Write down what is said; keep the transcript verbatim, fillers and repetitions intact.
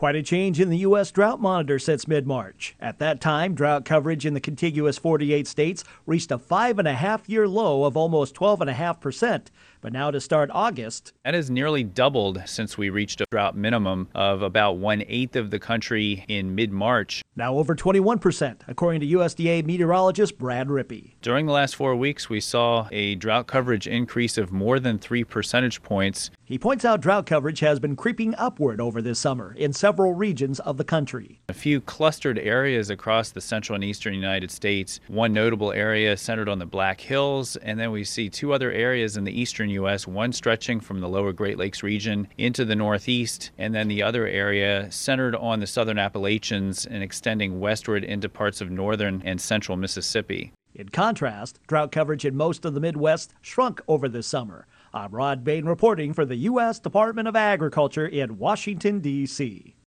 Quite a change in the U S drought monitor since mid-March. At that time, drought coverage in the contiguous forty-eight states reached a five and a half year low of almost twelve and a half percent. But now to start August, that has nearly doubled since we reached a drought minimum of about one-eighth of the country in mid-March. Now over twenty-one percent, according to U S D A meteorologist Brad Rippey. During the last four weeks, we saw a drought coverage increase of more than three percentage points. He points out drought coverage has been creeping upward over this summer in several regions of the country. A few clustered areas across the central and eastern United States. One notable area centered on the Black Hills, and then we see two other areas in the eastern U S, one stretching from the lower Great Lakes region into the northeast, and then the other area centered on the southern Appalachians and extending westward into parts of northern and central Mississippi. In contrast, drought coverage in most of the Midwest shrunk over this summer. I'm Rod Bain reporting for the U S Department of Agriculture in Washington, D C